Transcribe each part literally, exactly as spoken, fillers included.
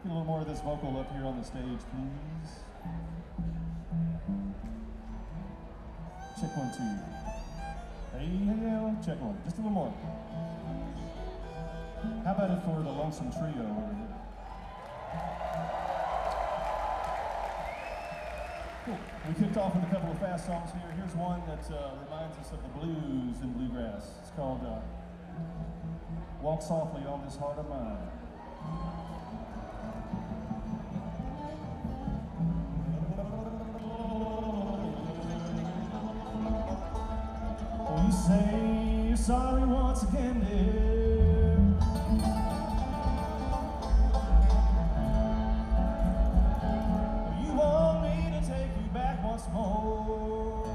Get a little more of this vocal up here on the stage, please. Check one, two. Hey, hey, hey, check one. Just a little more. How about it for the Lonesome Trio over here? Cool. We kicked off with a couple of fast songs here. Here's one that uh, reminds us of the blues and bluegrass. It's called uh, Walk Softly on This Heart of Mine. You say you're sorry once again, dear. You want me to take you back once more.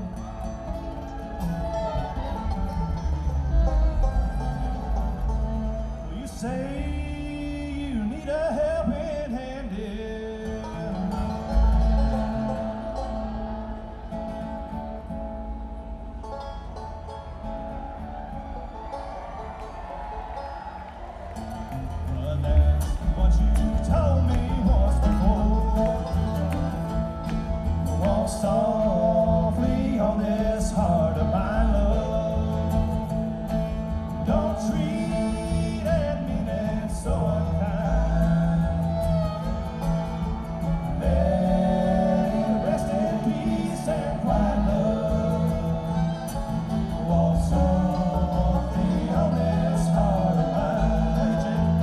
You say you need a helping hand, dear. Softly on this heart of my love. Don't treat and mean it so unkind. Let it rest in peace and quiet love. Walk softly on this heart of mine.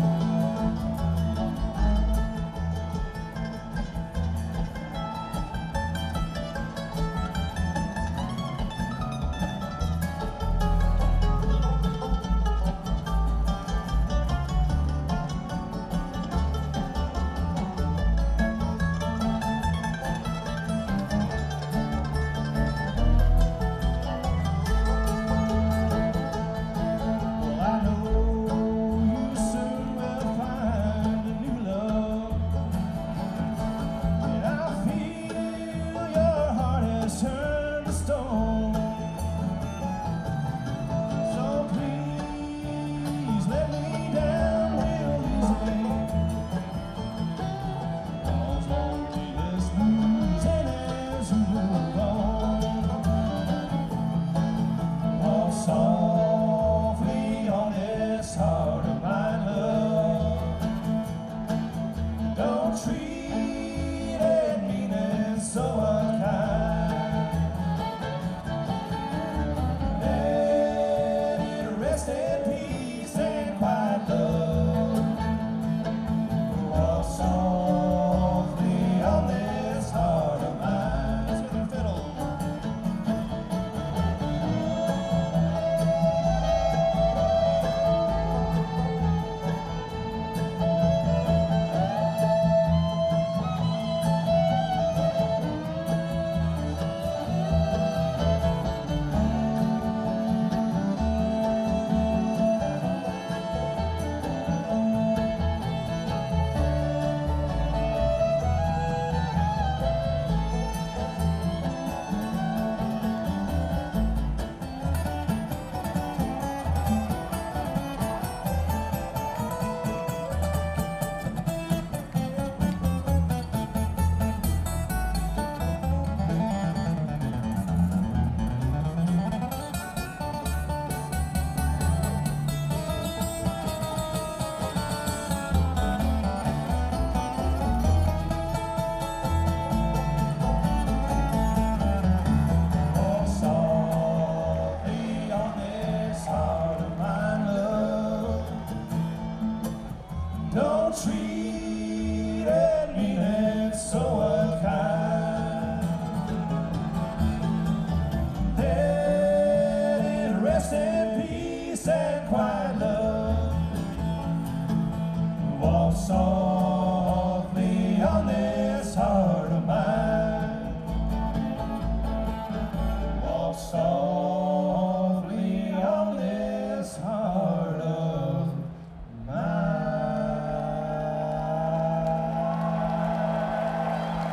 Softly on this heart of mine, love. Don't treat it mean and so unkind. Let it rest in peace and quiet love. Walk softly on this heart of mine. Let's hear the fiddle. Don't treat and mean it so unkind. Let it rest in peace and quiet love. Walk softly on this heart of mine. Walk softly on this heart of mine.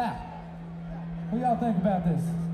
Ha! What do y'all think about this?